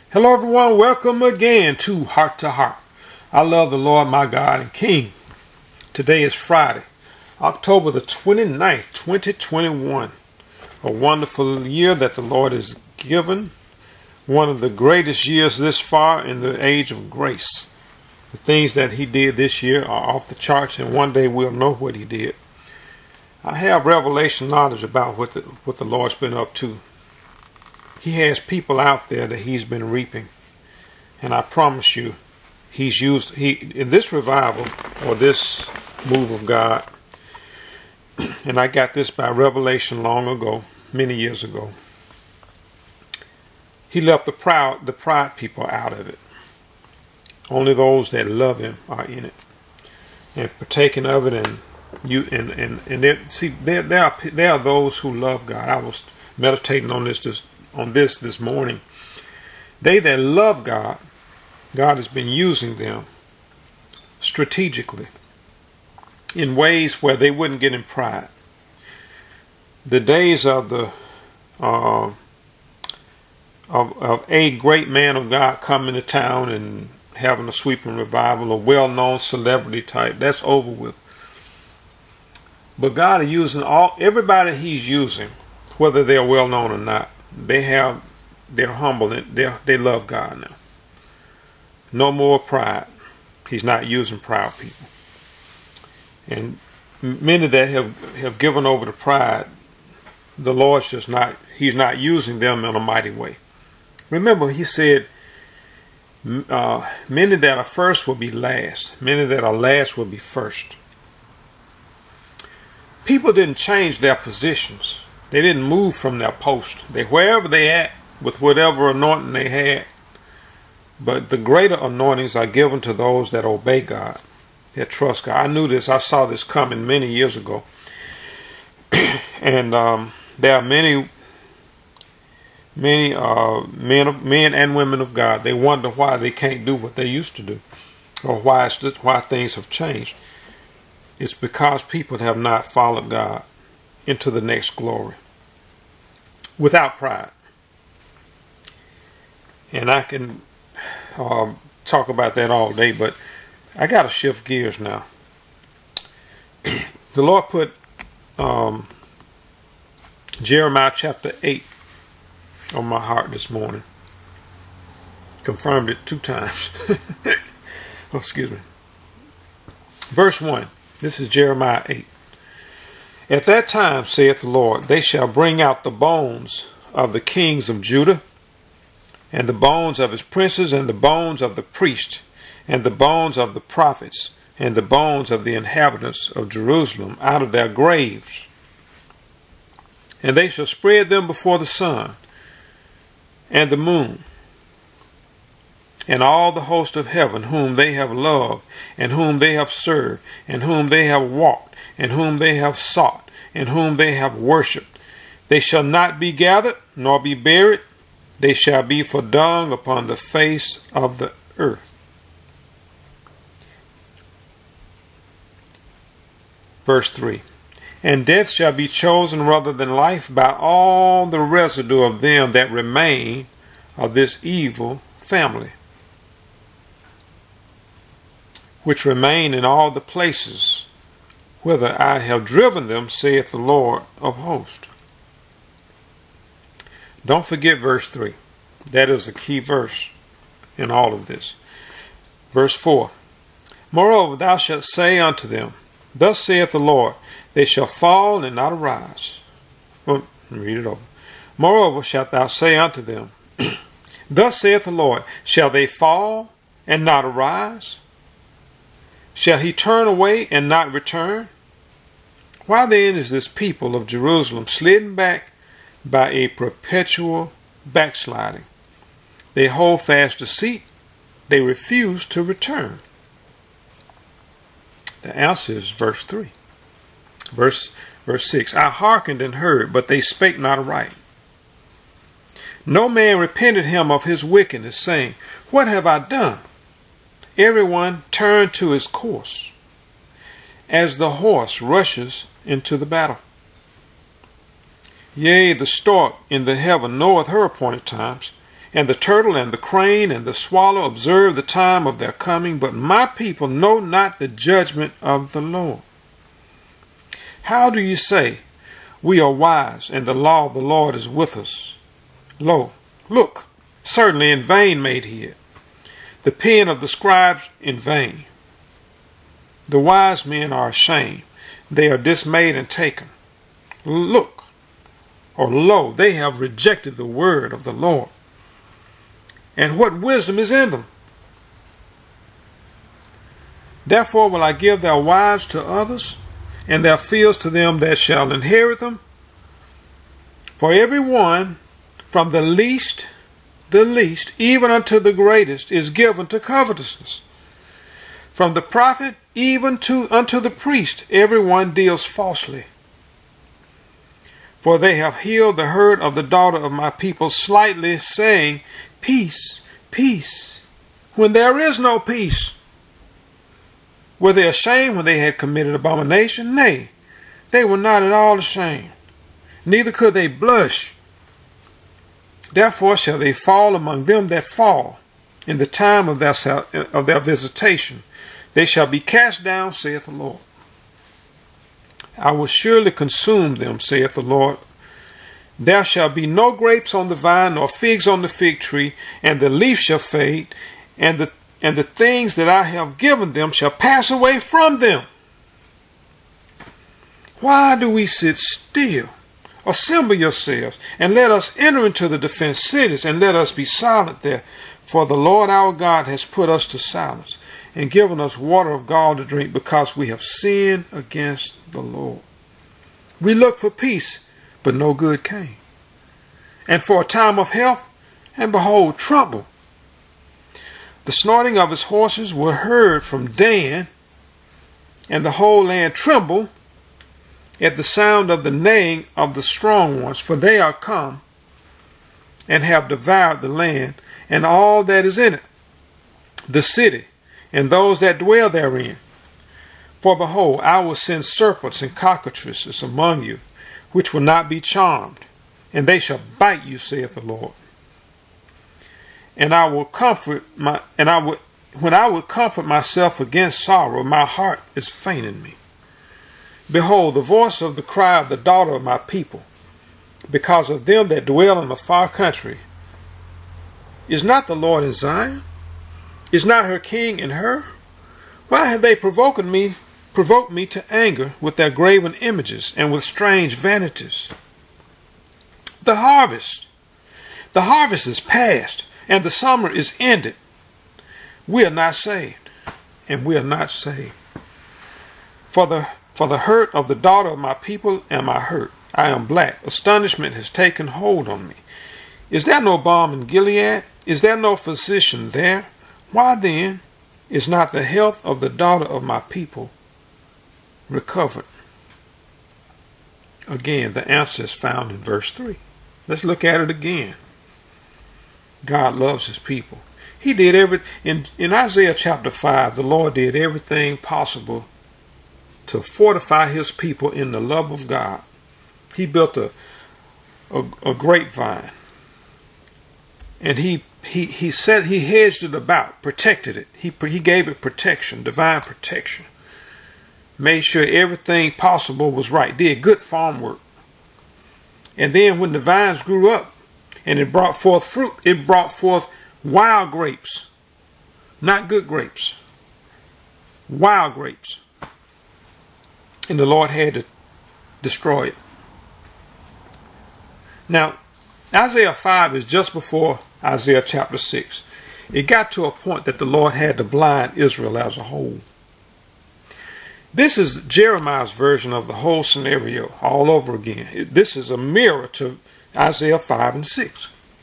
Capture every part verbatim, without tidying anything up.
Hello everyone, welcome again to Heart to Heart. I love the Lord my God and King. Today is Friday, October the twenty-ninth, twenty twenty-one. A wonderful year that the Lord has given. One of the greatest years this far in the age of grace. The things that he did this year are off the charts, and one day we'll know what he did. I have revelation knowledge about what the, what the Lord's been up to. He has people out there that he's been reaping. And I promise you, he's used, he in this revival, or this move of God, and I got this by revelation long ago, many years ago. He left the proud, the pride people out of it. Only those that love him are in it. And partaking of it, and you and and, and there, see, there, there, are, there are those who love God. I was meditating on this this on this this morning. They that love God, God has been using them strategically in ways where they wouldn't get in pride. The days of the uh, of, of a great man of God coming to town and having a sweeping revival, a well-known celebrity type, that's over with. But God is using all everybody he's using, whether they're well-known or not. They have, they're humble and they they love God now. No more pride. He's not using proud people. And many that have, have given over to pride, the Lord's just not, he's not using them in a mighty way. Remember, he said, uh, many that are first will be last. Many that are last will be first. People didn't change their positions. They didn't move from their post. They wherever they at with whatever anointing they had. But the greater anointings are given to those that obey God, that trust God. I knew this. I saw this coming many years ago. and um, there are many, many uh, men, of, men and women of God. They wonder why they can't do what they used to do, or why it's just, why things have changed. It's because people have not followed God into the next glory without pride. And I can uh, talk about that all day, but I got to shift gears now. The Lord put um, Jeremiah chapter eight on my heart this morning. Confirmed it two times. Oh, excuse me. Verse one. This is Jeremiah eight. At that time, saith the Lord, they shall bring out the bones of the kings of Judah, and the bones of his princes, and the bones of the priests, and the bones of the prophets, and the bones of the inhabitants of Jerusalem out of their graves. And they shall spread them before the sun, and the moon, and all the host of heaven, whom they have loved, and whom they have served, and whom they have walked, and whom they have sought, and whom they have worshipped. They shall not be gathered, nor be buried. They shall be for dung upon the face of the earth. Verse three. And death shall be chosen rather than life by all the residue of them that remain of this evil family, which remain in all the places whither I have driven them, saith the Lord of hosts. Don't forget verse three. That is a key verse in all of this. Verse four. Moreover, thou shalt say unto them, Thus saith the Lord, they shall fall and not arise. Well, let me read it over. Moreover, shalt thou say unto them, Thus saith the Lord, shall they fall and not arise? Shall he turn away and not return? Why then is this people of Jerusalem slidden back by a perpetual backsliding? They hold fast deceit. They refuse to return. The answer is verse three. Verse, verse six. I hearkened and heard, but they spake not aright. No man repented him of his wickedness, saying, What have I done? Everyone turned to his course, as the horse rushes into the battle. Yea, the stork in the heaven knoweth her appointed times, And the turtle and the crane and the swallow observe the time of their coming, but my people know not the judgment of the Lord. How do you say, we are wise, and the law of the Lord is with us? Lo, look, certainly in vain made he it, the pen of the scribes in vain. The wise men are ashamed, they are dismayed and taken. Look, or lo, they have rejected the word of the Lord. And what wisdom is in them? Therefore will I give their wives to others, and their fields to them that shall inherit them. For every one, from the least, the least, even unto the greatest, is given to covetousness. From the prophet even to unto the priest, every one deals falsely. For they have healed the herd of the daughter of my people slightly, saying, peace, peace, when there is no peace. Were they ashamed when they had committed abomination? Nay, they were not at all ashamed, neither could they blush. Therefore shall they fall among them that fall, in the time of their, of their visitation. They shall be cast down, saith the Lord. I will surely consume them, saith the Lord. There shall be no grapes on the vine, nor figs on the fig tree, and the leaf shall fade, and the and the things that I have given them shall pass away from them. Why do we sit still? Assemble yourselves, and let us enter into the defense cities, and let us be silent there. For the Lord our God has put us to silence, and given us water of gall to drink, because we have sinned against the Lord. We looked for peace, but no good came, and for a time of health, and behold, trouble. The snorting of his horses were heard from Dan, and the whole land trembled at the sound of the neighing of the strong ones, for they are come and have devoured the land and all that is in it, the city and those that dwell therein. For behold, I will send serpents and cockatrices among you, which will not be charmed, and they shall bite you, saith the Lord. And I will comfort my and I will when I will comfort myself against sorrow, my heart is faint in me. Behold, the voice of the cry of the daughter of my people, because of them that dwell in a far country. Is not the Lord in Zion? Is not her king in her? Why have they provoked me, provoked me to anger with their graven images and with strange vanities? The harvest, the harvest is past, and the summer is ended. We are not saved, and we are not saved. For the for the hurt of the daughter of my people am I hurt. I am black. Astonishment has taken hold on me. Is there no balm in Gilead? Is there no physician there? Why then is not the health of the daughter of my people recovered? Again, the answer is found in verse three. Let's look at it again. God loves his people. He did every in, in Isaiah chapter five, the Lord did everything possible to fortify his people in the love of God. He built a a, a grapevine, and he he he said he hedged it about, protected it. He he gave it protection, divine protection. Made sure everything possible was right. Did good farm work. And then when the vines grew up and it brought forth fruit, it brought forth wild grapes, not good grapes, wild grapes. And the Lord had to destroy it. Now, Isaiah five is just before Isaiah chapter six. It got to a point that the Lord had to blind Israel as a whole. This is Jeremiah's version of the whole scenario all over again. This is a mirror to Isaiah five and six.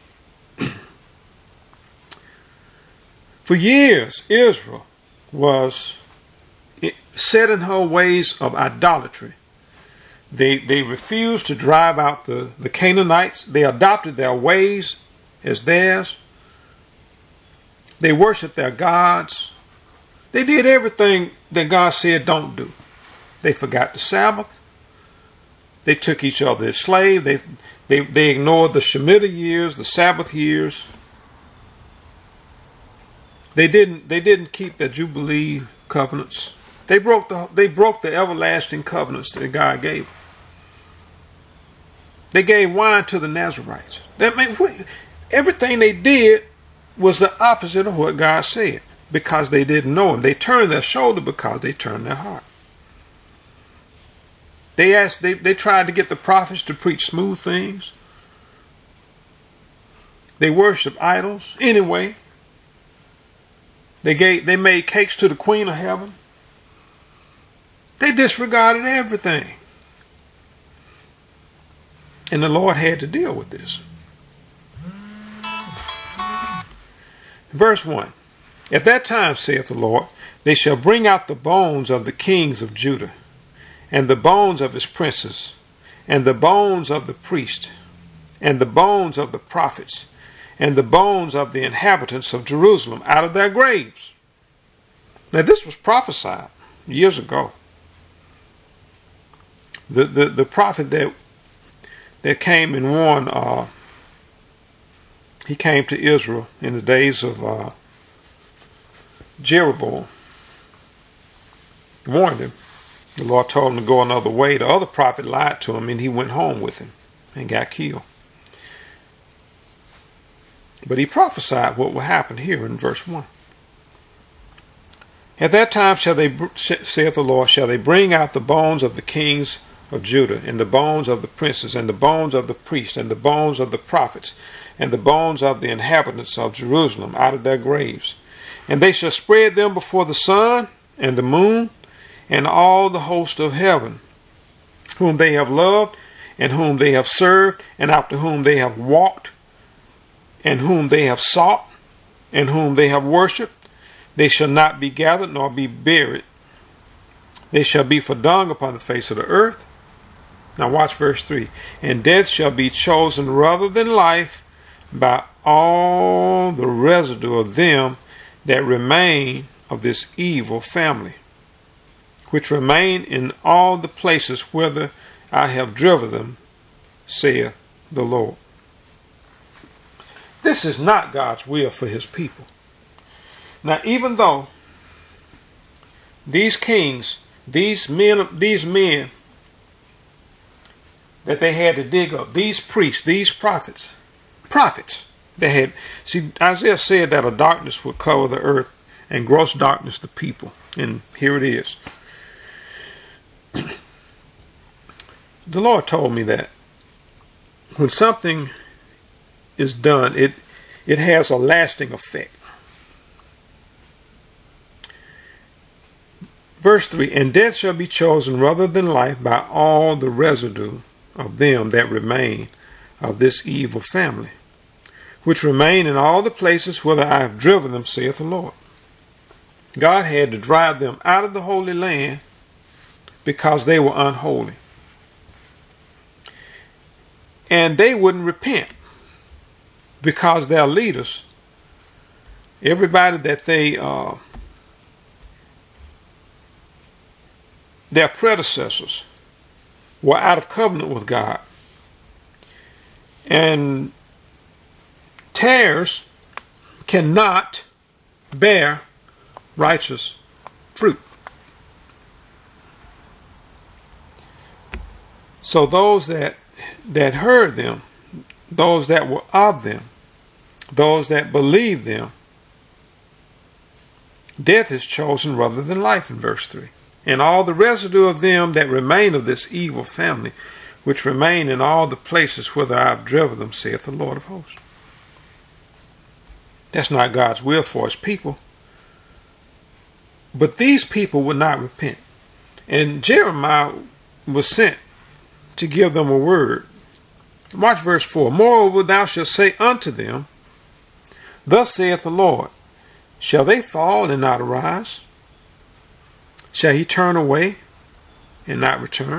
For years, Israel was set in her ways of idolatry. They, they refused to drive out the, the Canaanites. They adopted their ways as theirs. They worshiped their gods. They did everything that God said don't do. They forgot the Sabbath. They took each other as slaves. They, they, they ignored the Shemitah years, the Sabbath years. They didn't they didn't keep the Jubilee covenants. They broke the they broke the everlasting covenants that God gave. They gave wine to the Nazarites. That meant everything they did was the opposite of what God said, because they didn't know Him. They turned their shoulder because they turned their heart. They asked. They, they tried to get the prophets to preach smooth things. They worshiped idols anyway. They gave. They made cakes to the Queen of Heaven. They disregarded everything. And the Lord had to deal with this. Verse one. At that time, saith the Lord, they shall bring out the bones of the kings of Judah, and the bones of his princes, and the bones of the priests, and the bones of the prophets, and the bones of the inhabitants of Jerusalem out of their graves. Now this was prophesied years ago. The the, the prophet that that came and warned, uh, he came to Israel in the days of uh, Jeroboam, warned him. The Lord told him to go another way. The other prophet lied to him, and he went home with him and got killed. But he prophesied what will happen here in verse one. At that time shall they, saith the Lord, shall they bring out the bones of the kings of Judah, and the bones of the princes, and the bones of the priests, and the bones of the prophets, and the bones of the inhabitants of Jerusalem out of their graves. And they shall spread them before the sun and the moon, and all the host of heaven, whom they have loved, and whom they have served, and after whom they have walked, and whom they have sought, and whom they have worshipped. They shall not be gathered nor be buried. They shall be for dung upon the face of the earth. Now watch verse three. And death shall be chosen rather than life by all the residue of them that remain of this evil family, which remain in all the places whither I have driven them, saith the Lord. This is not God's will for His people. Now, even though these kings, these men, these men that they had to dig up, these priests, these prophets, prophets, they had, see, Isaiah said that a darkness would cover the earth and gross darkness the people. And here it is. The Lord told me that when something is done, it it has a lasting effect. Verse three, and death shall be chosen rather than life by all the residue of them that remain of this evil family, which remain in all the places whither I have driven them, saith the Lord. God had to drive them out of the Holy Land because they were unholy. And they wouldn't repent because their leaders, everybody that they, uh, their predecessors were out of covenant with God. And tares cannot bear righteous fruit. So those that that heard them, those that were of them, those that believed them, death is chosen rather than life in verse three. And all the residue of them that remain of this evil family, which remain in all the places whither I have driven them, saith the Lord of hosts. That's not God's will for His people. But these people would not repent. And Jeremiah was sent to give them a word. Watch verse four. Moreover, thou shalt say unto them, thus saith the Lord, shall they fall and not arise? Shall He turn away and not return?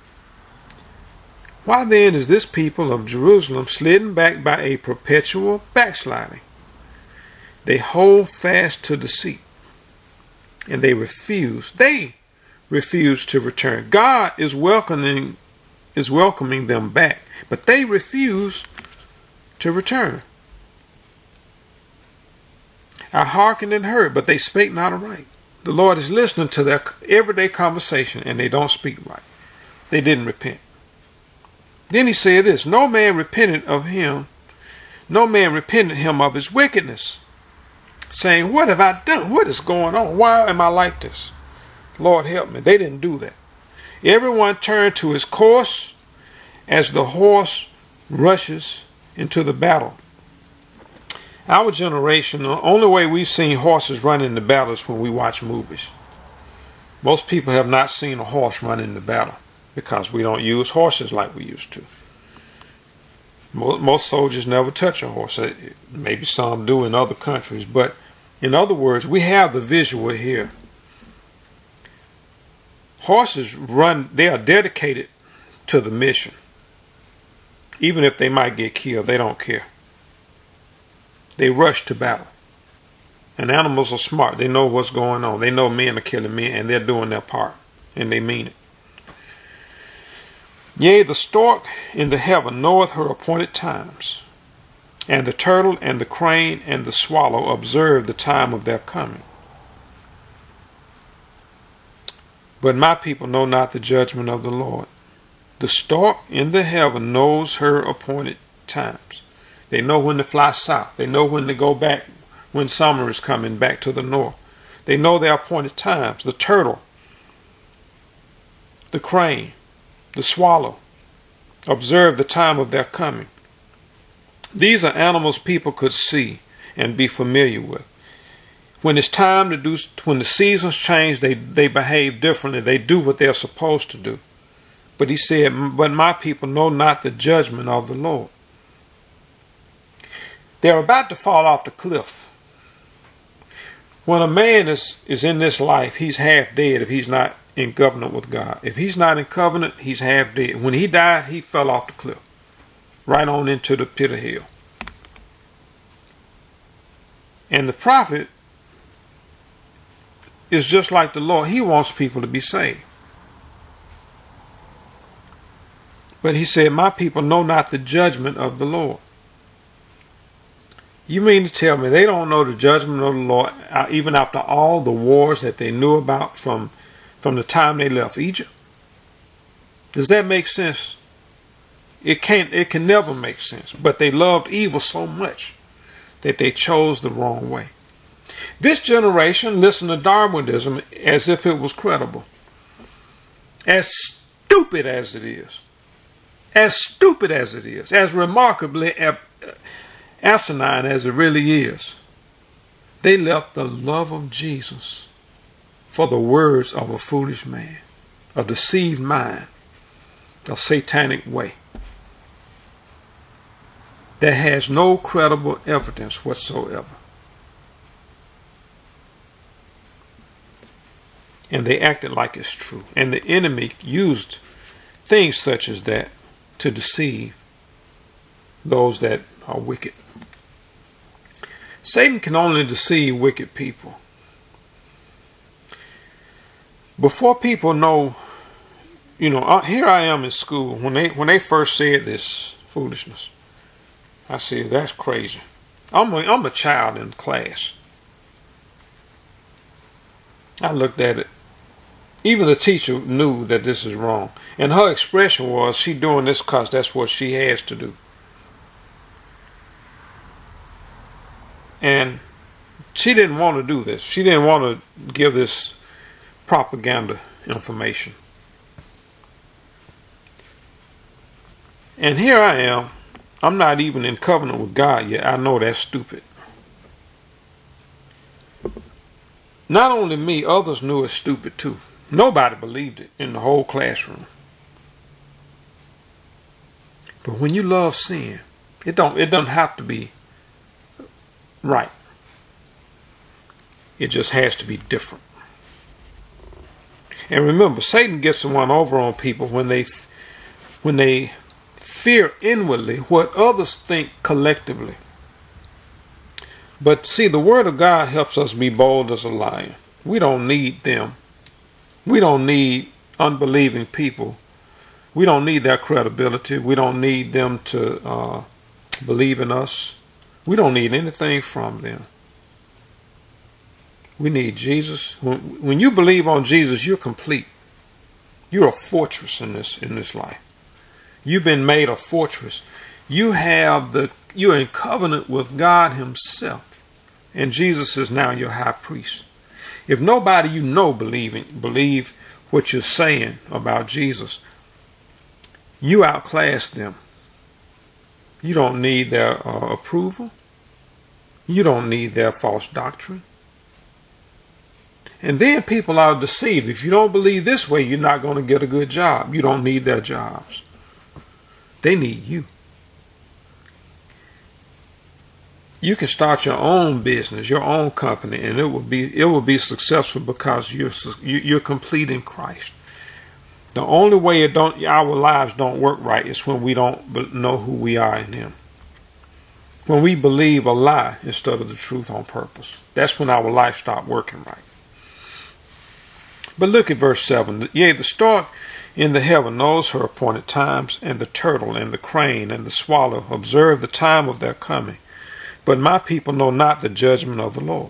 Why then is this people of Jerusalem slidden back by a perpetual backsliding? They hold fast to deceit, and they refuse. They refuse to return. God is welcoming, is welcoming them back, but they refuse to return. I hearkened and heard, but they spake not aright. The Lord is listening to their everyday conversation, and they don't speak right. They didn't repent. Then he said this, no man repented of him, no man repented him of his wickedness, saying, what have I done? What is going on? Why am I like this? Lord help me. They didn't do that. Everyone turned to his course as the horse rushes into the battle. Our generation, the only way we've seen horses run into battle is when we watch movies. Most people have not seen a horse run into battle because we don't use horses like we used to. Most soldiers never touch a horse. Maybe some do in other countries, but in other words, we have the visual here. Horses run, they are dedicated to the mission. Even if they might get killed, they don't care. They rush to battle. And animals are smart. They know what's going on. They know men are killing men, and they're doing their part. And they mean it. Yea, the stork in the heaven knoweth her appointed times, and the turtle and the crane and the swallow observe the time of their coming. But my people know not the judgment of the Lord. The stork in the heaven knows her appointed times. They know when to fly south. They know when to go back, when summer is coming back to the north. They know their appointed times. The turtle, the crane, the swallow observe the time of their coming. These are animals people could see and be familiar with. When it's time to do, when the seasons change, they, they behave differently. They do what they're supposed to do. But he said, but my people know not the judgment of the Lord. They're about to fall off the cliff. When a man is, is in this life, he's half dead if he's not in covenant with God. If he's not in covenant, he's half dead. When he died, he fell off the cliff, right on into the pit of hell. And the prophet is just like the Lord. He wants people to be saved. But he said, my people know not the judgment of the Lord. You mean to tell me they don't know the judgment of the Lord even after all the wars that they knew about from, from the time they left Egypt? Does that make sense? It can't, it can never make sense. But they loved evil so much that they chose the wrong way. This generation listened to Darwinism as if it was credible. As stupid as it is. As stupid as it is. As remarkably asinine as it really is. They left the love of Jesus for the words of a foolish man, a deceived mind, a satanic way that has no credible evidence whatsoever. And they acted like it's true. And the enemy used things such as that to deceive those that are wicked. Satan can only deceive wicked people. Before people know, you know, here I am in school. When they when they first said this foolishness, I said, that's crazy. I'm a, I'm a child in class. I looked at it. Even the teacher knew that this is wrong. And her expression was, she doing this because that's what she has to do. And she didn't want to do this. She didn't want to give this propaganda information. And here I am. I'm not even in covenant with God yet. I know that's stupid. Not only me, others knew it's stupid too. Nobody believed it in the whole classroom. But when you love sin, it don't it doesn't have to be right. It just has to be different. And remember, Satan gets the one over on people when they when they fear inwardly what others think collectively. But see, the word of God helps us be bold as a lion. We don't need them. We don't need unbelieving people. We don't need their credibility. We don't need them to uh, believe in us. We don't need anything from them. We need Jesus. When, when you believe on Jesus, you're complete. You're a fortress in this in this life. You've been made a fortress. You have the you're in covenant with God Himself, and Jesus is now your high priest. If nobody you know believing believe what you're saying about Jesus, you outclass them. You don't need their uh, approval. You don't need their false doctrine. And then people are deceived. If you don't believe this way, you're not going to get a good job. You don't need their jobs. They need you. You can start your own business, your own company, and it will be it will be successful because you're you're complete in Christ. The only way it don't our lives don't work right is when we don't know who we are in Him. When we believe a lie instead of the truth on purpose, that's when our life stops working right. But look at verse seven. Yea, the stork in the heaven knows her appointed times, and the turtle and the crane and the swallow observe the time of their coming. But my people know not the judgment of the Lord.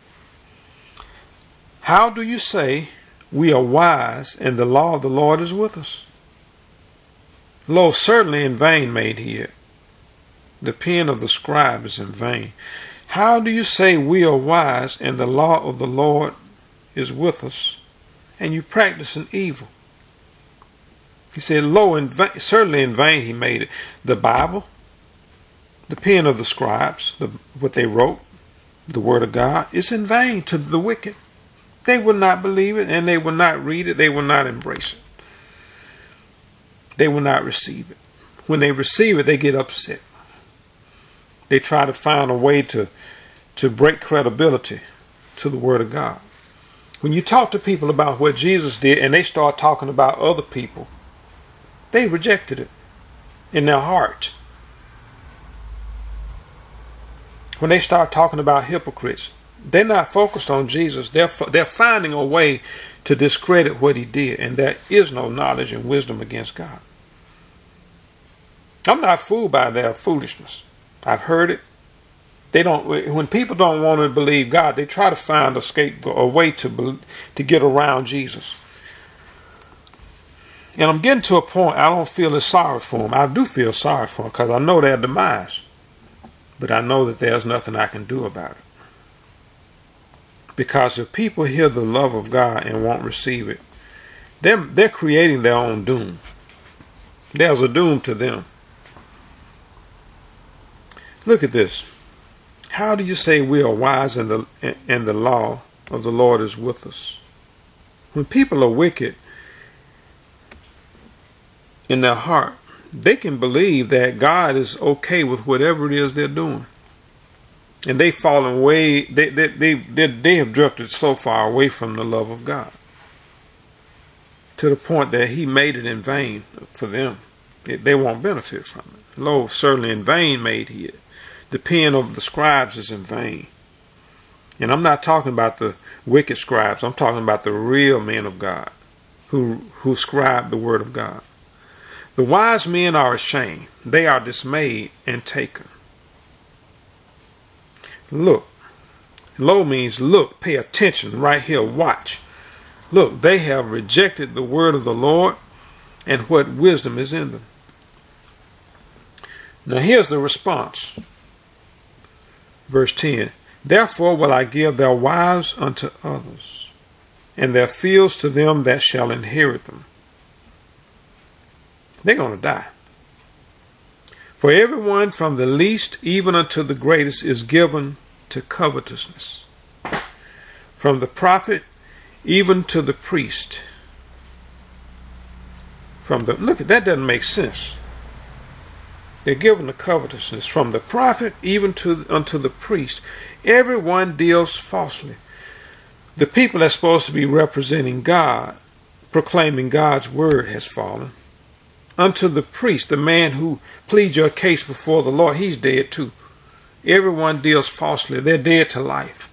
How do you say, we are wise, and the law of the Lord is with us? Lo, certainly in vain made he it. The pen of the scribe is in vain. How do you say, we are wise, and the law of the Lord is with us, and you practice an evil? He said, lo, in vain, certainly in vain he made it. The Bible, the pen of the scribes, the, what they wrote, the word of God, is in vain to the wicked. They will not believe it, and they will not read it. They will not embrace it. They will not receive it. When they receive it, they get upset. They try to find a way to, to break credibility to the word of God. When you talk to people about what Jesus did and they start talking about other people, they rejected it in their heart. When they start talking about hypocrites, they're not focused on Jesus. They're, they're finding a way to discredit what he did. And there is no knowledge and wisdom against God. I'm not fooled by their foolishness. I've heard it. They don't. When people don't want to believe God, they try to find a scapegoat, a way to to get around Jesus. And I'm getting to a point I don't feel as sorry for them. I do feel sorry for them because I know their demise. But I know that there's nothing I can do about it. Because if people hear the love of God and won't receive it, they're, they're creating their own doom. There's a doom to them. Look at this. How do you say we are wise and the, and the law of the Lord is with us? When people are wicked in their heart, they can believe that God is okay with whatever it is they're doing. And they've fallen way, they, they, they, they, they have drifted so far away from the love of God to the point that he made it in vain for them. It, they won't benefit from it. Lo, certainly in vain made he it. The pen of the scribes is in vain. And I'm not talking about the wicked scribes. I'm talking about the real men of God who, who scribe the word of God. The wise men are ashamed. They are dismayed and taken. Look. Lo means look, pay attention right here, watch. Look, they have rejected the word of the Lord and what wisdom is in them. Now here's the response. Verse ten. Therefore will I give their wives unto others, and their fields to them that shall inherit them. They're going to die. For everyone from the least even unto the greatest is given to covetousness. From the prophet even to the priest. From the look, that doesn't make sense. They're given to covetousness. From the prophet even to unto the priest. Everyone deals falsely. The people that's supposed to be representing God, proclaiming God's word, has fallen. Unto the priest, the man who pleads your case before the Lord, he's dead too. Everyone deals falsely. They're dead to life.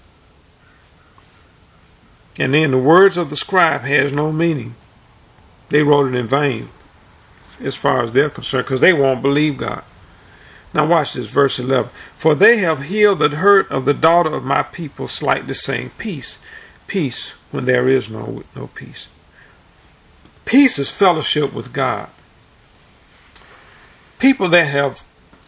And then the words of the scribe has no meaning. They wrote it in vain as far as they're concerned because they won't believe God. Now watch this, verse eleven. For they have healed the hurt of the daughter of my people, slightly saying, peace, peace, when there is no, no peace. Peace is fellowship with God. People that have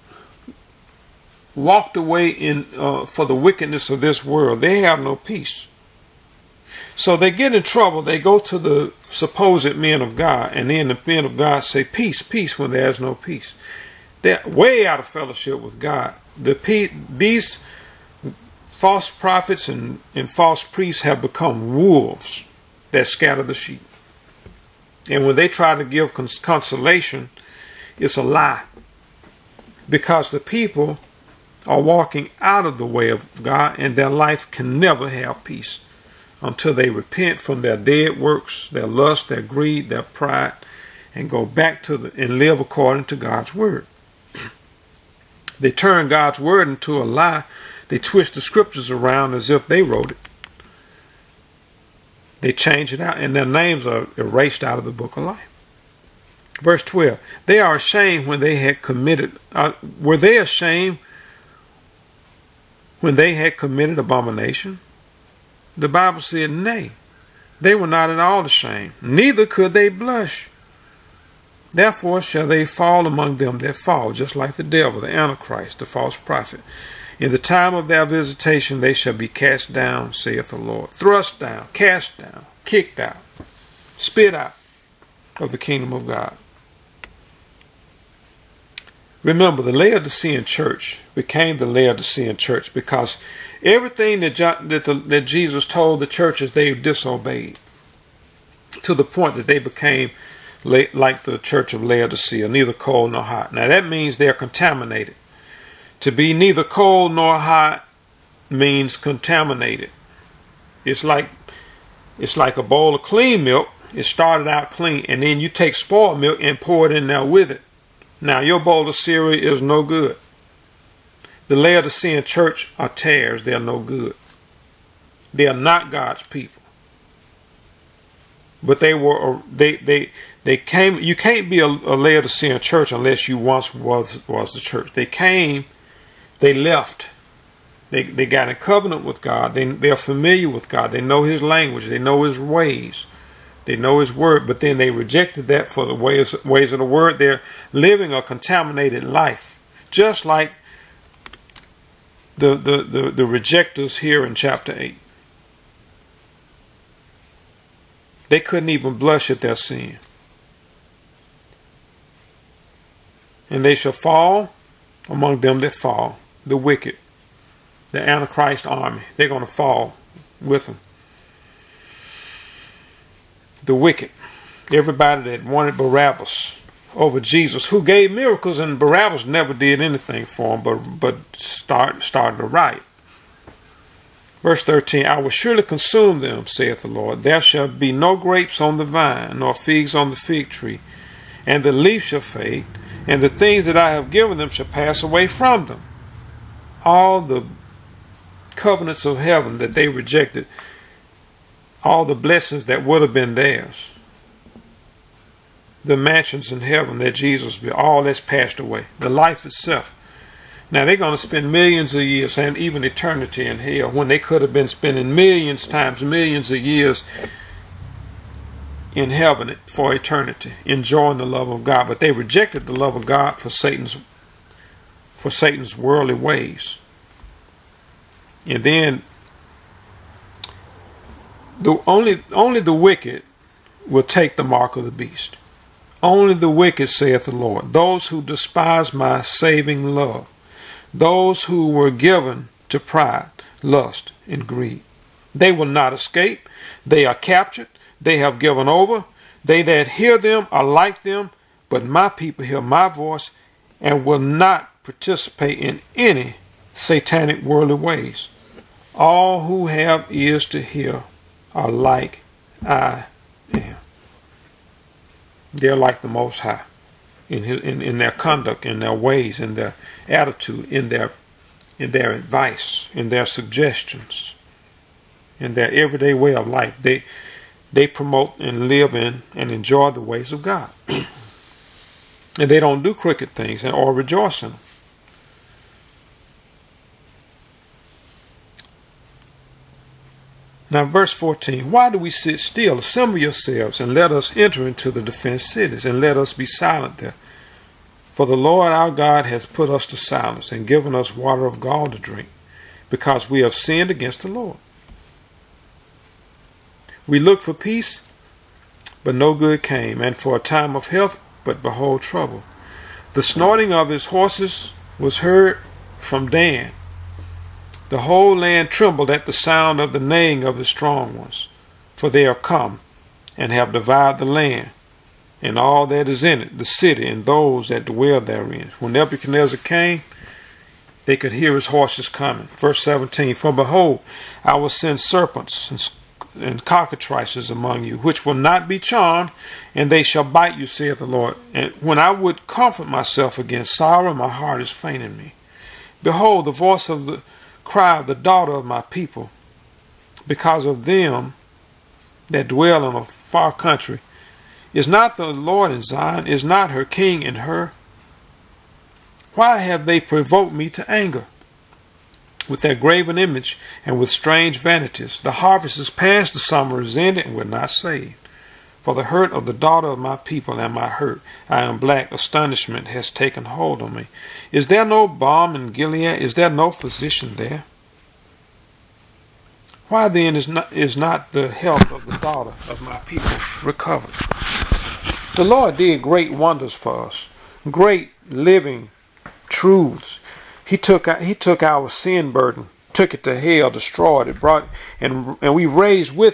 walked away in uh, for the wickedness of this world, they have no peace. So they get in trouble. They go to the supposed men of God, and then the men of God say, peace, peace, when there is no peace. They're way out of fellowship with God. The pe- These false prophets and, and false priests have become wolves that scatter the sheep. And when they try to give cons- consolation, it's a lie. Because the people are walking out of the way of God, and their life can never have peace until they repent from their dead works, their lust, their greed, their pride, and go back to the, and live according to God's word. They turn God's word into a lie. They twist the scriptures around as if they wrote it. They change it out, and their names are erased out of the book of life. Verse twelve, they are ashamed when they had committed, uh, were they ashamed when they had committed abomination? The Bible said, nay, they were not at all ashamed, neither could they blush. Therefore shall they fall among them that fall, just like the devil, the Antichrist, the false prophet. In the time of their visitation they shall be cast down, saith the Lord. Thrust down, cast down, kicked out, spit out of the kingdom of God. Remember, the Laodicean church became the Laodicean church because everything that, Jo- that, the, that Jesus told the churches, they disobeyed, to the point that they became la- like the church of Laodicea, neither cold nor hot. Now that means they're contaminated. To be neither cold nor hot means contaminated. It's like it's like a bowl of clean milk. It started out clean, and then you take spoiled milk and pour it in there with it. Now your bowl of cereal is no good. The Laodicean church are tares. They are no good. They are not God's people. But they were. They they they came. You can't be a, a Laodicean church unless you once was was the church. They came. They left. They they got in covenant with God. They they are familiar with God. They know His language. They know His ways. They know His word. But then they rejected that for the ways ways of the word. They're living a contaminated life, just like the the the, the rejectors here in chapter eight. They couldn't even blush at their sin. And they shall fall among them that fall. The wicked, the Antichrist army, they're going to fall with them. The wicked, everybody that wanted Barabbas over Jesus, who gave miracles, and Barabbas never did anything for him, but but start, started a riot. Verse thirteen, I will surely consume them, saith the Lord. There shall be no grapes on the vine, nor figs on the fig tree, and the leaf shall fade, and the things that I have given them shall pass away from them. All the covenants of heaven that they rejected, all the blessings that would have been theirs, the mansions in heaven that Jesus built, all that's passed away. The life itself. Now they're going to spend millions of years and even eternity in hell when they could have been spending millions times millions of years in heaven for eternity, enjoying the love of God. But they rejected the love of God for Satan's for Satan's worldly ways. And then the only only the wicked will take the mark of the beast. Only the wicked, saith the Lord, those who despise my saving love, those who were given to pride, lust, and greed. They will not escape. They are captured. They have given over. They that hear them are like them, but my people hear my voice and will not participate in any satanic worldly ways. All who have ears to hear are like I am. They're like the Most High in, his, in in their conduct, in their ways, in their attitude, in their in their advice, in their suggestions, in their everyday way of life. They they promote and live in and enjoy the ways of God. And they don't do crooked things or rejoice in them. Now, verse fourteen, why do we sit still? Assemble yourselves, and let us enter into the defense cities, and let us be silent there. For the Lord our God has put us to silence, and given us water of gall to drink, because we have sinned against the Lord. We looked for peace, but no good came, and for a time of health, but behold trouble. The snorting of his horses was heard from Dan. The whole land trembled at the sound of the neighing of the strong ones, for they are come, and have devoured the land, and all that is in it, the city, and those that dwell therein. When Nebuchadnezzar came, they could hear his horses coming. Verse seventeen, for behold, I will send serpents and and cockatrices among you, which will not be charmed, and they shall bite you, saith the Lord. And when I would comfort myself against sorrow, my heart is faint in me. Behold, the voice of the cry of the daughter of my people, because of them that dwell in a far country. Is not the Lord in Zion? Is not her king in her? Why have they provoked me to anger with their graven image and with strange vanities? The harvest is past, the summer is ended, and we're not saved. For the hurt of the daughter of my people am I hurt. I am black. Astonishment has taken hold on me. Is there no balm in Gilead? Is there no physician there? Why then is not, is not the health of the daughter of my people recovered? The Lord did great wonders for us, great living truths. He took he took our sin burden, took it to hell, destroyed it, brought and and we raised with